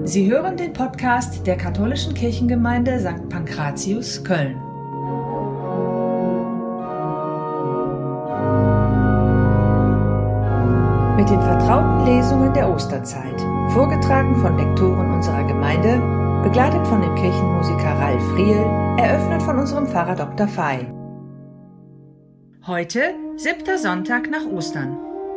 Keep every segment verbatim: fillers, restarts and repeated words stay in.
Sie hören den Podcast der Katholischen Kirchengemeinde Sankt Pankratius, Köln. Mit den vertrauten Lesungen der Osterzeit, vorgetragen von Lektoren unserer Gemeinde, begleitet von dem Kirchenmusiker Ralf Riehl, eröffnet von unserem Pfarrer Doktor Fey. Heute, siebter Sonntag nach Ostern.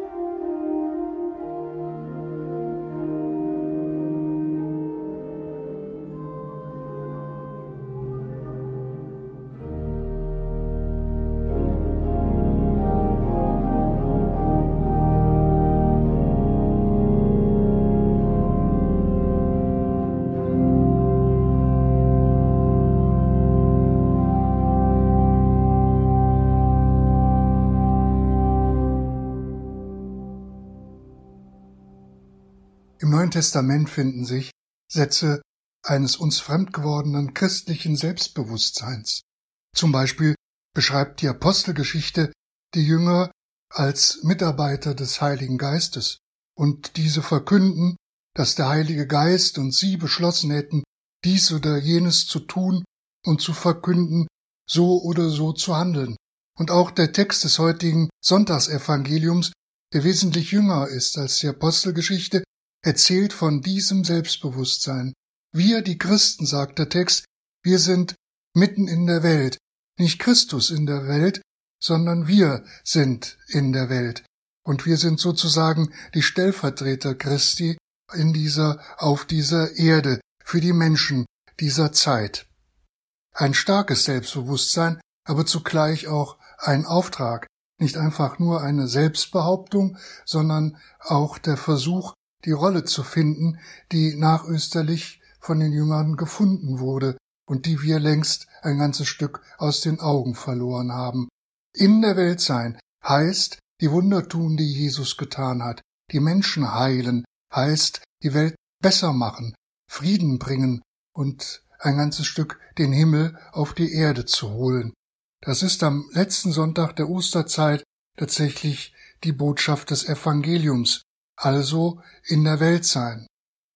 Im Neuen Testament finden sich Sätze eines uns fremd gewordenen christlichen Selbstbewusstseins. Zum Beispiel beschreibt die Apostelgeschichte die Jünger als Mitarbeiter des Heiligen Geistes, und diese verkünden, dass der Heilige Geist und sie beschlossen hätten, dies oder jenes zu tun und zu verkünden, so oder so zu handeln. Und auch der Text des heutigen Sonntagsevangeliums, der wesentlich jünger ist als die Apostelgeschichte, erzählt von diesem Selbstbewusstsein. Wir, die Christen, sagt der Text, wir sind mitten in der Welt. Nicht Christus in der Welt, sondern wir sind in der Welt. Und wir sind sozusagen die Stellvertreter Christi in dieser, auf dieser Erde, für die Menschen dieser Zeit. Ein starkes Selbstbewusstsein, aber zugleich auch ein Auftrag. Nicht einfach nur eine Selbstbehauptung, sondern auch der Versuch, die Rolle zu finden, die nachösterlich von den Jüngern gefunden wurde und die wir längst ein ganzes Stück aus den Augen verloren haben. In der Welt sein heißt, die Wunder tun, die Jesus getan hat, die Menschen heilen, heißt, die Welt besser machen, Frieden bringen und ein ganzes Stück den Himmel auf die Erde zu holen. Das ist am letzten Sonntag der Osterzeit tatsächlich die Botschaft des Evangeliums, also in der Welt sein.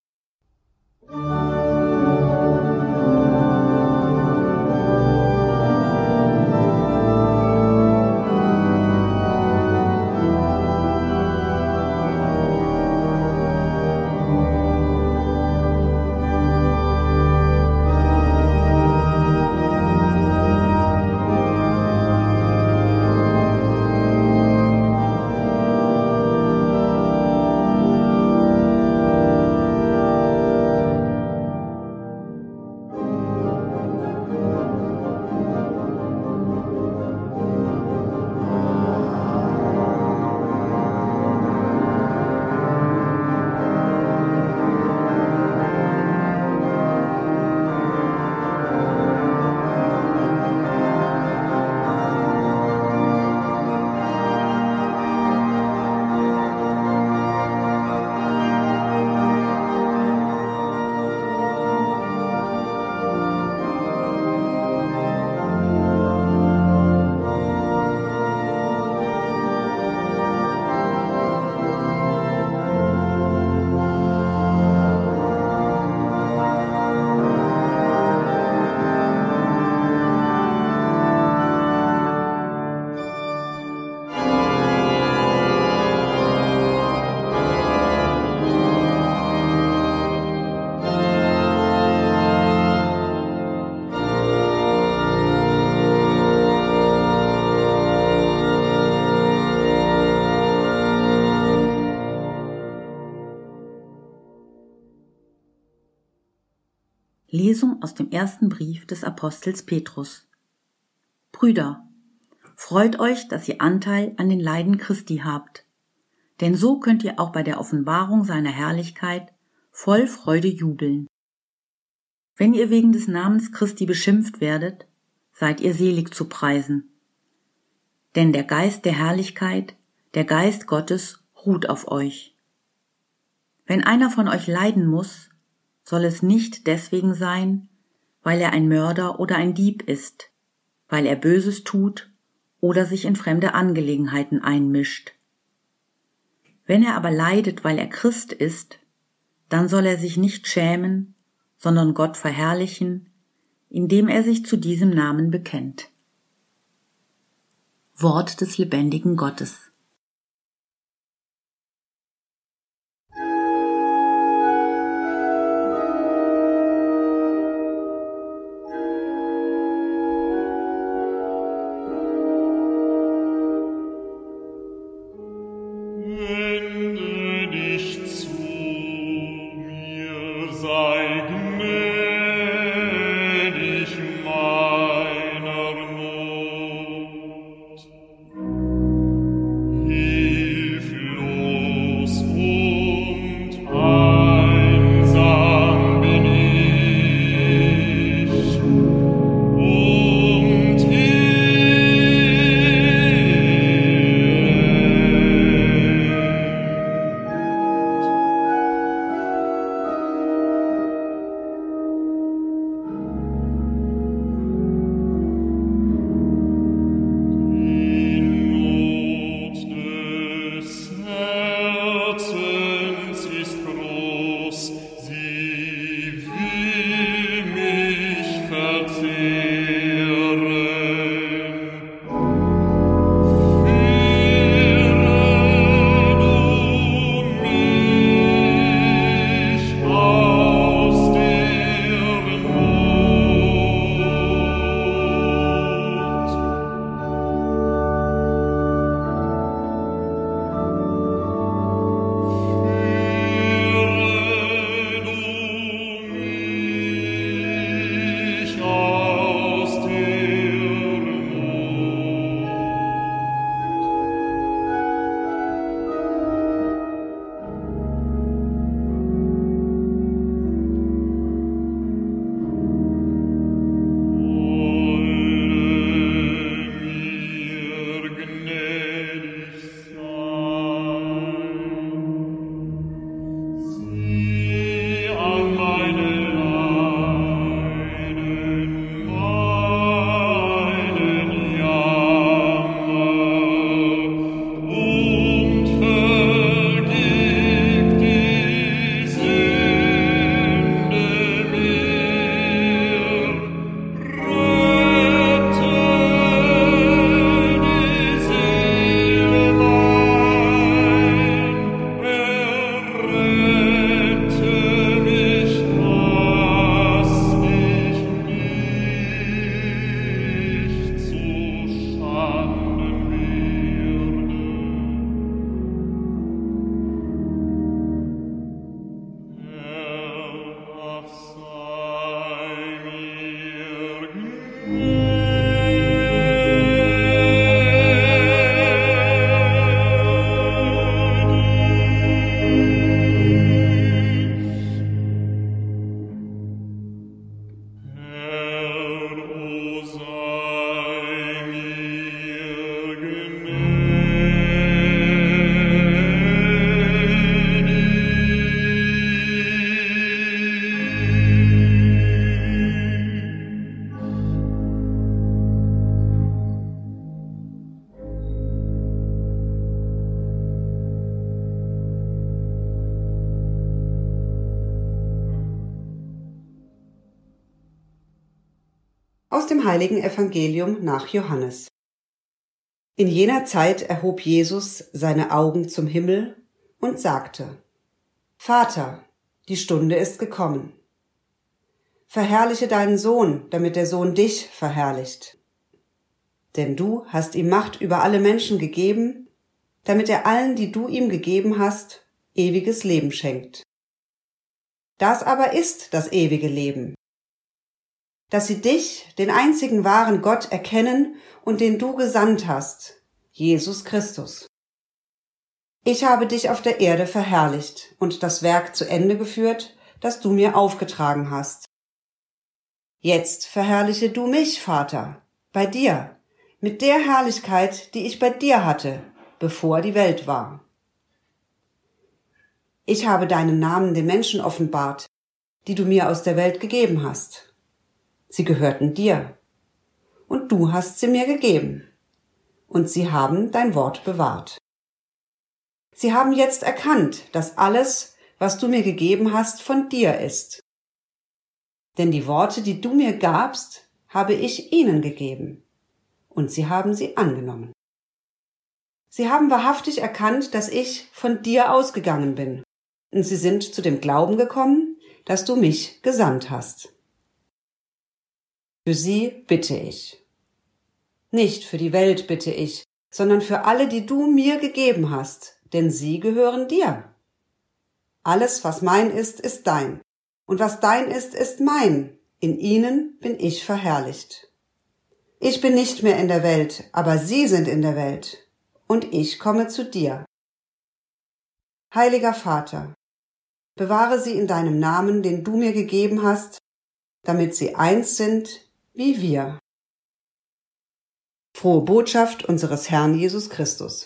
Lesung aus dem ersten Brief des Apostels Petrus. Brüder, freut euch, dass ihr Anteil an den Leiden Christi habt, denn so könnt ihr auch bei der Offenbarung seiner Herrlichkeit voll Freude jubeln. Wenn ihr wegen des Namens Christi beschimpft werdet, seid ihr selig zu preisen. Denn der Geist der Herrlichkeit, der Geist Gottes, ruht auf euch. Wenn einer von euch leiden muss, soll es nicht deswegen sein, weil er ein Mörder oder ein Dieb ist, weil er Böses tut oder sich in fremde Angelegenheiten einmischt. Wenn er aber leidet, weil er Christ ist, dann soll er sich nicht schämen, sondern Gott verherrlichen, indem er sich zu diesem Namen bekennt. Wort des lebendigen Gottes. Aus dem heiligen Evangelium nach Johannes. In jener Zeit erhob Jesus seine Augen zum Himmel und sagte: Vater, die Stunde ist gekommen. Verherrliche deinen Sohn, damit der Sohn dich verherrlicht. Denn du hast ihm Macht über alle Menschen gegeben, damit er allen, die du ihm gegeben hast, ewiges Leben schenkt. Das aber ist das ewige Leben, dass sie dich, den einzigen wahren Gott, erkennen und den du gesandt hast, Jesus Christus. Ich habe dich auf der Erde verherrlicht und das Werk zu Ende geführt, das du mir aufgetragen hast. Jetzt verherrliche du mich, Vater, bei dir, mit der Herrlichkeit, die ich bei dir hatte, bevor die Welt war. Ich habe deinen Namen den Menschen offenbart, die du mir aus der Welt gegeben hast. Sie gehörten dir, und du hast sie mir gegeben, und sie haben dein Wort bewahrt. Sie haben jetzt erkannt, dass alles, was du mir gegeben hast, von dir ist. Denn die Worte, die du mir gabst, habe ich ihnen gegeben, und sie haben sie angenommen. Sie haben wahrhaftig erkannt, dass ich von dir ausgegangen bin, und sie sind zu dem Glauben gekommen, dass du mich gesandt hast. Für sie bitte ich. Nicht für die Welt bitte ich, sondern für alle, die du mir gegeben hast, denn sie gehören dir. Alles, was mein ist, ist dein, und was dein ist, ist mein. In ihnen bin ich verherrlicht. Ich bin nicht mehr in der Welt, aber sie sind in der Welt, und ich komme zu dir. Heiliger Vater, bewahre sie in deinem Namen, den du mir gegeben hast, damit sie eins sind wie wir. Frohe Botschaft unseres Herrn Jesus Christus.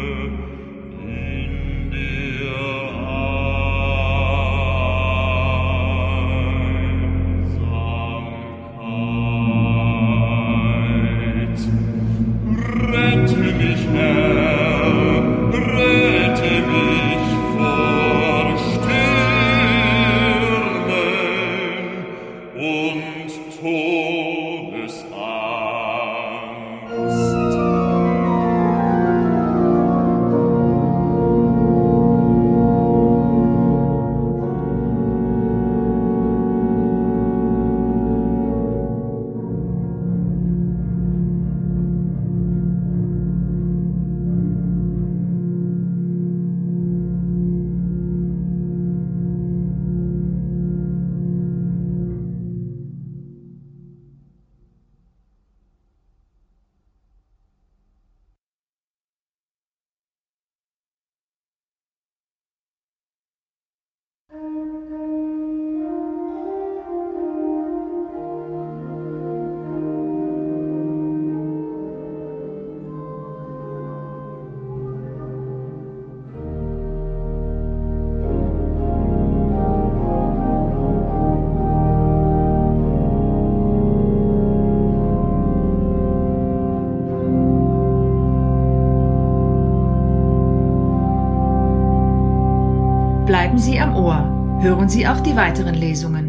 Ah Bleiben Sie am Ohr. Hören Sie auch die weiteren Lesungen.